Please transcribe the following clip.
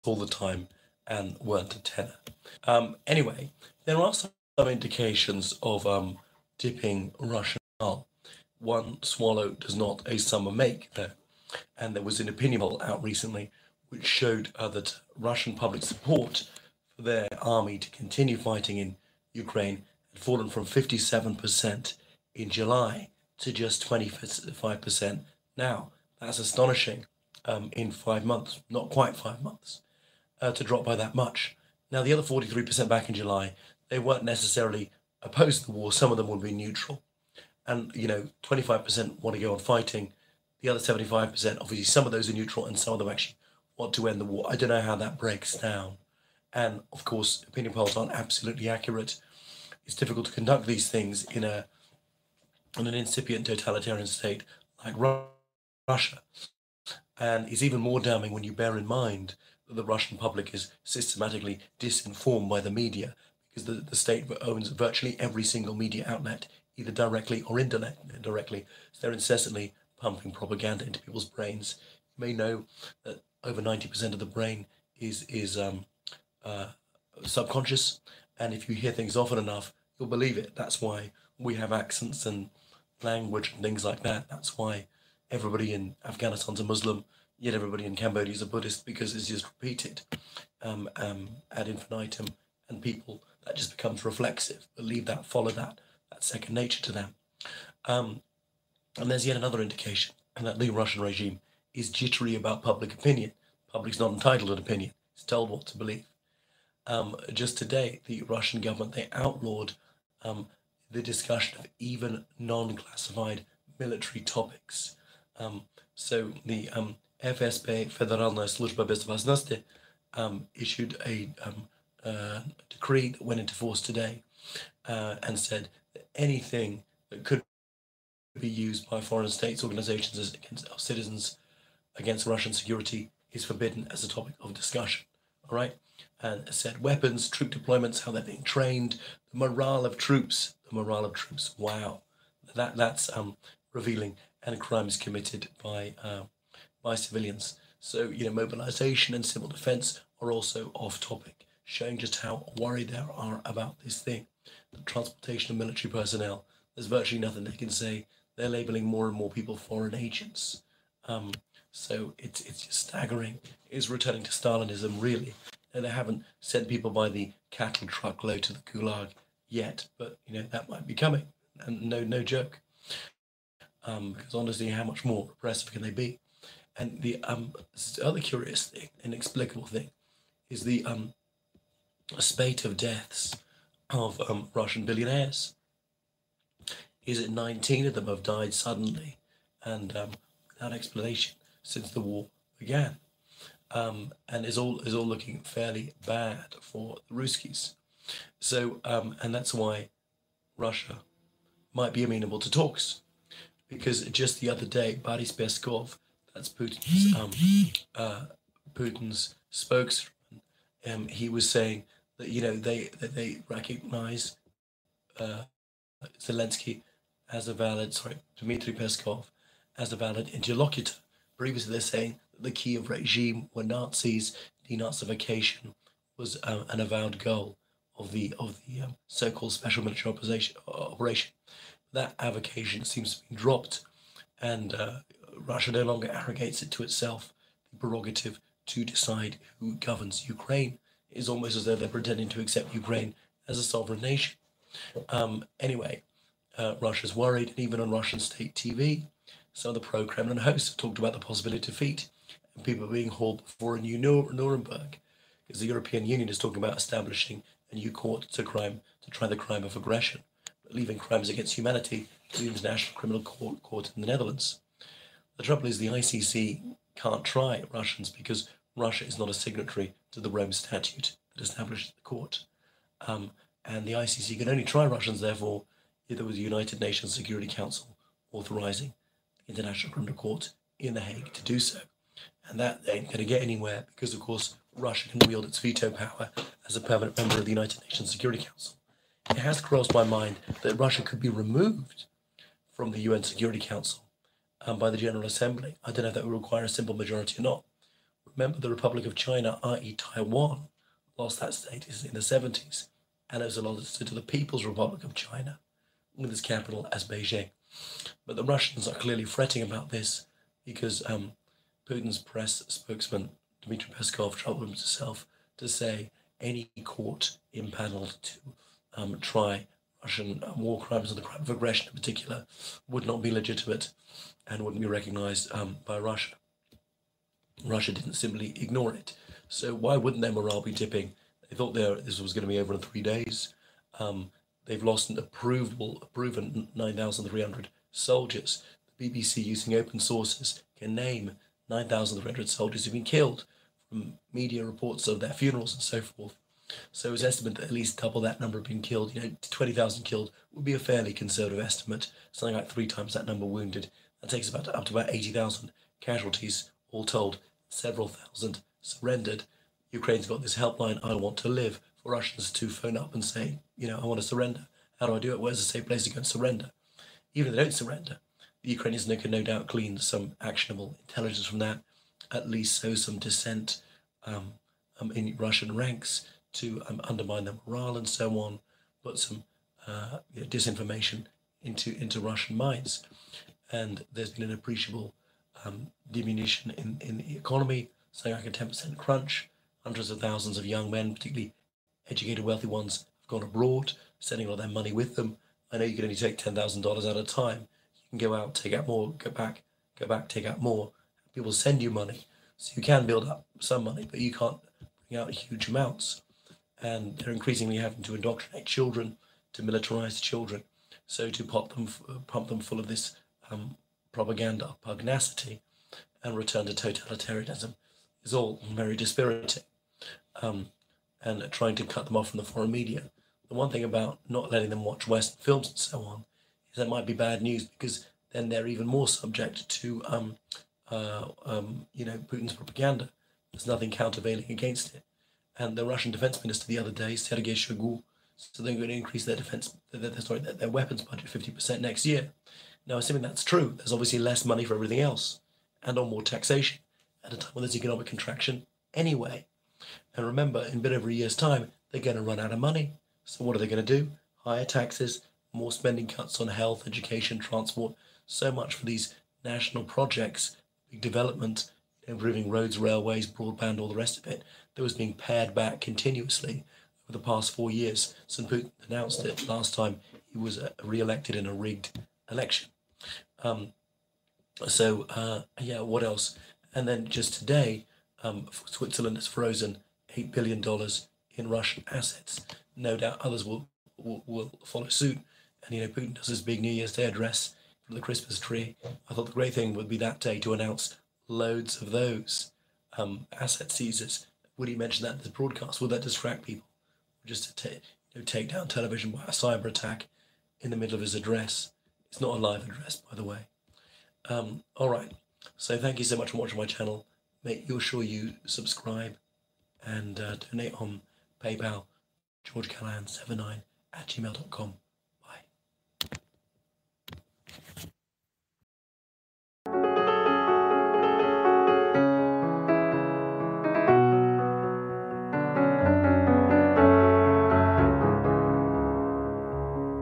all the time and weren't a tenor. Anyway, there are some indications of dipping Russian oil. One swallow does not a summer make, though. And there was an opinion poll out recently which showed that Russian public support for their army to continue fighting in Ukraine had fallen from 57% in July to just 25% now. That's astonishing in 5 months, not quite 5 months, to drop by that much. Now, the other 43% back in July, they weren't necessarily opposed to the war. Some of them would be neutral. And, 25% want to go on fighting. The other 75%, obviously, some of those are neutral and some of them actually want to end the war. I don't know how that breaks down. And, of course, opinion polls aren't absolutely accurate. It's difficult to conduct these things in an incipient totalitarian state like Russia. And it's even more damning when you bear in mind that the Russian public is systematically disinformed by the media because the state owns virtually every single media outlet, either directly or indirectly. So they're incessantly pumping propaganda into people's brains. You may know that over 90% of the brain is subconscious, and if you hear things often enough, you'll believe it. That's why we have accents and language and things like that. That's why everybody in Afghanistan's a Muslim, yet everybody in Cambodia is a Buddhist, because it's just repeated ad infinitum, and people, that just becomes reflexive. Believe that, follow that. That's second nature to them. And there's yet another indication, and that the Russian regime is jittery about public opinion. Public's not entitled to an opinion. It's told what to believe. Just today, the Russian government, they outlawed the discussion of even non-classified military topics. So the FSB, Federalная служба безопасности, issued a decree that went into force today and said that anything that could be used by foreign states, organizations against our citizens, against Russian security, is forbidden as a topic of discussion. All right, and said weapons, troop deployments, how they're being trained, the morale of troops. Wow, that's revealing, and crimes committed by civilians. So mobilization and civil defense are also off topic, showing just how worried they are about this thing. The transportation of military personnel. There's virtually nothing they can say. They're labeling more and more people foreign agents. So it's just staggering. It's returning to Stalinism, really. And they haven't sent people by the cattle truckload to the Gulag yet, but that might be coming. And no joke. Because honestly, how much more repressive can they be? And the other curious thing, inexplicable thing, is the spate of deaths of Russian billionaires. Is it 19 of them have died suddenly and without explanation since the war began? And is all looking fairly bad for the Ruskies. So, and that's why Russia might be amenable to talks, because just the other day, Boris Peskov, that's Putin's spokesman, he was saying that they recognize Zelensky as a valid, Dmitry Peskov as a valid interlocutor. Previously, they're saying that the Kiev regime were Nazis. Denazification was an avowed goal of the so-called special military operation. That avocation seems to be dropped, and Russia no longer arrogates it to itself the prerogative to decide who governs Ukraine. It is almost as though they're pretending to accept Ukraine as a sovereign nation. Anyway, Russia's worried, and even on Russian state TV, some of the pro-Kremlin hosts have talked about the possibility of defeat and people being hauled before a new Nuremberg, because the European Union is talking about establishing a new court to try the crime of aggression, but leaving crimes against humanity to the International Criminal Court in the Netherlands. The trouble is the ICC can't try Russians because Russia is not a signatory to the Rome Statute that established the court. And the ICC can only try Russians, therefore, if there was a United Nations Security Council authorizing the International Criminal Court in The Hague to do so. And that ain't going to get anywhere because, of course, Russia can wield its veto power as a permanent member of the United Nations Security Council. It has crossed my mind that Russia could be removed from the UN Security Council by the General Assembly. I don't know if that would require a simple majority or not. Remember, the Republic of China, i.e. Taiwan, lost that status in the 70s, and it was allotted to the People's Republic of China, with its capital as Beijing. But the Russians are clearly fretting about this because Putin's press spokesman, Dmitry Peskov, troubled himself to say any court impaneled to try Russian war crimes and the crime of aggression in particular would not be legitimate and wouldn't be recognized by Russia. Russia didn't simply ignore it. So why wouldn't their morale be tipping? They thought this was going to be over in 3 days. They've lost an proven 9,300 soldiers. The BBC, using open sources, can name 9,300 soldiers who've been killed from media reports of their funerals and so forth. So it's estimated that at least double that number have been killed. 20,000 killed would be a fairly conservative estimate. Something like 3 times that number wounded. That takes up to about 80,000 casualties, all told. Several thousand surrendered. Ukraine's got this helpline, I want to live, for Russians to phone up and say, I want to surrender. How do I do it? Where's a safe place to go and surrender? Even if they don't surrender, the Ukrainians can no doubt glean some actionable intelligence from that, at least sow some dissent in Russian ranks to undermine their morale and so on, put some disinformation into Russian minds. And there's been an appreciable diminution in the economy, something like a 10% crunch. Hundreds of thousands of young men, particularly educated, wealthy ones, have gone abroad, sending all their money with them. I know you can only take $10,000 at a time. You can go out, take out more, go back, take out more. People send you money. So you can build up some money, but you can't bring out huge amounts. And they're increasingly having to indoctrinate children, to militarize children. So to pump them full of this propaganda, pugnacity, and return to totalitarianism is all very dispiriting. And trying to cut them off from the foreign media. The one thing about not letting them watch Western films and so on is that might be bad news, because then they're even more subject to Putin's propaganda. There's nothing countervailing against it. And the Russian defense minister the other day, Sergei Shoigu, so they're going to increase their weapons budget 50% next year. Now, assuming that's true, there's obviously less money for everything else, and on more taxation at a time when there's economic contraction anyway. And remember, in a bit over a year's time, they're going to run out of money. So what are they going to do? Higher taxes, more spending cuts on health, education, transport, so much for these national projects, big development, improving roads, railways, broadband, all the rest of it, that was being pared back continuously over the past 4 years since Putin announced it last time he was re-elected in a rigged election. What else? And then just today, Switzerland has frozen $8 billion in Russian assets. No doubt others will follow suit. And Putin does his big New Year's Day address from the Christmas tree. I thought the great thing would be that day to announce loads of those asset seizures. Would he mention that in his broadcast? Would that distract people? Just to take down television by a cyber attack in the middle of his address. It's not a live address, by the way. All right. So thank you so much for watching my channel. Make sure you subscribe and donate on PayPal, georgecallahan79@gmail.com.